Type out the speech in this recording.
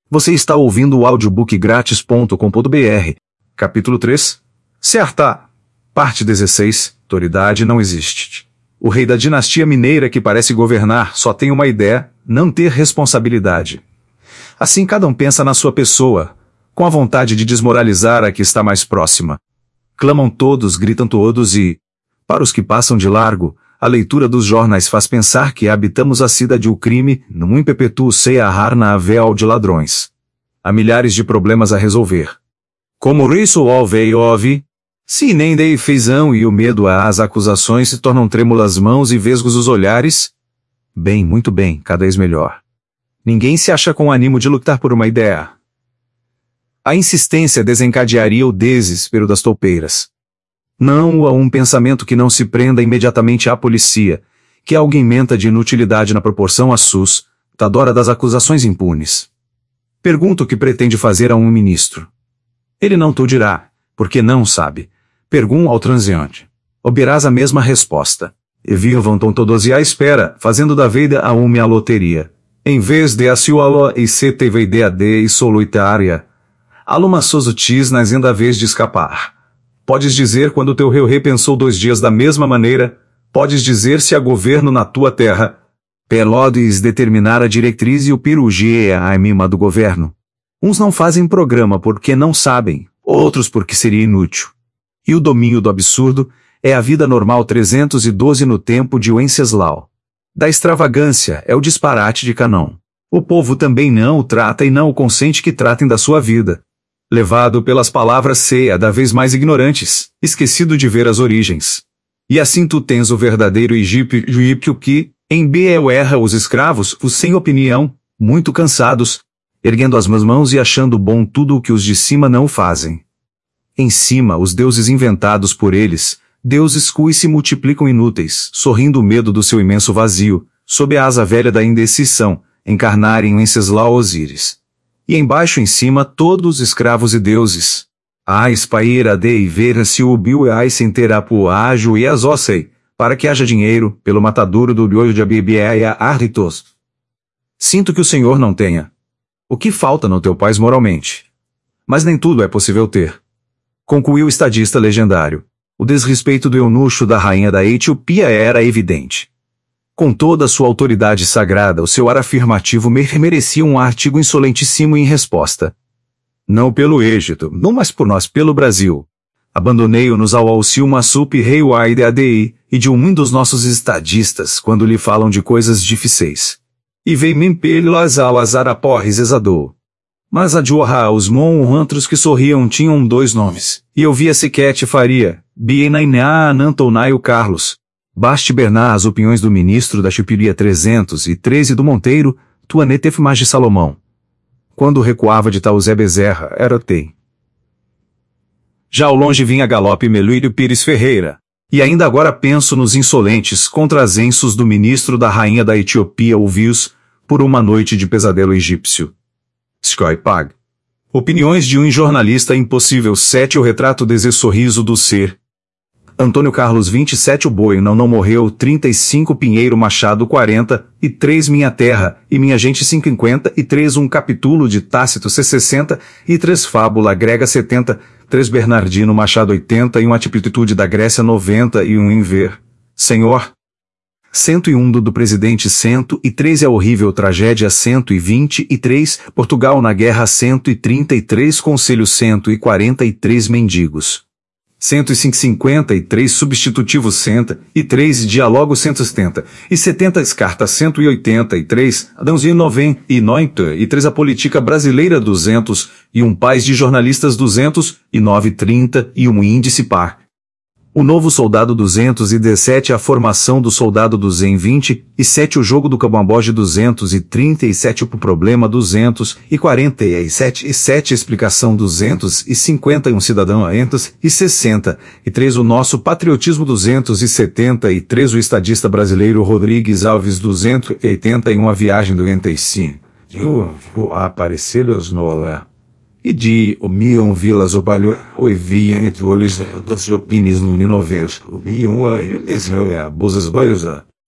Você está ouvindo o audiobookgratis.com.br. Capítulo 3. Certa. Parte 16. Autoridade não existe. O rei da dinastia mineira que parece governar só tem uma ideia: não ter responsabilidade. Assim cada um pensa na sua pessoa, com a vontade de desmoralizar a que está mais próxima. Clamam todos, gritam todos e, para os que passam de largo, a leitura dos jornais faz pensar que habitamos a cidade do crime, num impetuo cearrar na véu de ladrões. Há milhares de problemas a resolver. Como isso houve, se nem dei feijão e o medo às acusações se tornam trêmulas mãos e vesgos os olhares? Bem, muito bem, cada vez melhor. Ninguém se acha com ânimo de lutar por uma ideia. A insistência desencadearia o desespero das toupeiras. Não há um pensamento que não se prenda imediatamente à polícia, que alguém menta de inutilidade na proporção assustadora das acusações impunes. Pergunta o que pretende fazer a um ministro. Ele não te dirá, porque não sabe. Pergunta ao transeante. Obterás a mesma resposta. E vivam todos à espera, fazendo da vida a uma loteria. Em vez de assualo e se teve ideia de solitária. Aluma sosutis nas ainda vez de escapar. Podes dizer quando teu rei pensou 2 dias da mesma maneira, podes dizer se há governo na tua terra. Pelodes determinar a diretriz e o pirugia é a mima do governo. Uns não fazem programa porque não sabem, outros porque seria inútil. E o domínio do absurdo é a vida normal 312 no tempo de Wenceslau. Da extravagância é o disparate de Canão. O povo também não o trata e não o consente que tratem da ssua vida. Levado pelas palavras cada vez mais ignorantes, esquecido de ver as origens. E assim tu tens o verdadeiro egípcio que, em Beel erra os escravos, os sem opinião, muito cansados, erguendo as mãos e achando bom tudo o que os de cima não fazem. Em cima os deuses inventados por eles, deuses cui se multiplicam inúteis, sorrindo o medo do seu imenso vazio, sob a asa velha da indecisão, encarnarem Wenceslau Osíris. E embaixo em cima todos escravos e deuses. Espaira de ver se o bil e sem terapu ágil e as ossei, para que haja dinheiro, pelo matadouro do olho de abibiaia arritos. Sinto que o Senhor não tenha. O que falta no teu país moralmente? Mas nem tudo é possível ter. Concluiu o estadista legendário. O desrespeito do eunucho da rainha da Etiópia era evidente. Com toda a sua autoridade sagrada, o seu ar afirmativo merecia um artigo insolentíssimo em resposta. Não pelo Egito, não mas por nós pelo Brasil. Abandonei-o-nos ao auxílio Massup rei Uaide e de um dos nossos estadistas quando lhe falam de coisas difíceis. E veio-me pelas aulas araporres exadou. Mas a Joha os monrantros que sorriam tinham 2 nomes, e eu via Siquete Faria, Bienainá Anantonaio Carlos. Baste Bernard as opiniões do ministro da Chupiria 313 do Monteiro, Tuanetef Magi Salomão. Quando recuava de Tauzé Bezerra, era Tei. Já ao longe vinha galope Meluírio Pires Ferreira. E ainda agora penso nos insolentes contrasensos do ministro da rainha da Etiópia ouvios, por uma noite de pesadelo egípcio. Skoy Pag. Opiniões de um jornalista impossível 7 o retrato desse sorriso do ser. Antônio Carlos 27 o boi não morreu 35 Pinheiro Machado 43 Minha Terra e Minha Gente 53 um capítulo de Tácito C63 Fábula grega 73 Bernardino Machado 81 Atitude da Grécia 91 em ver. Senhor. 101 do presidente 113 A horrível tragédia 123 Portugal na guerra 133 Conselho 143 Mendigos. 153 substitutivo 103 diálogo 170 e 70 carta 183 Adãozinho 93 a política brasileira 201 paz de jornalistas 209 30 e um índice par. O novo soldado 217 a formação do soldado 227 o jogo do Cabamboge 237 o problema 247 e 7 explicação 251 cidadão a 63 o nosso patriotismo 273 o estadista brasileiro Rodrigues Alves 281 a viagem do 85 o Aparecê-los Nola e de o Mion Vilas o Balho o Evian entre olhos dos opiniões no 90 o Mion a Buzas Boios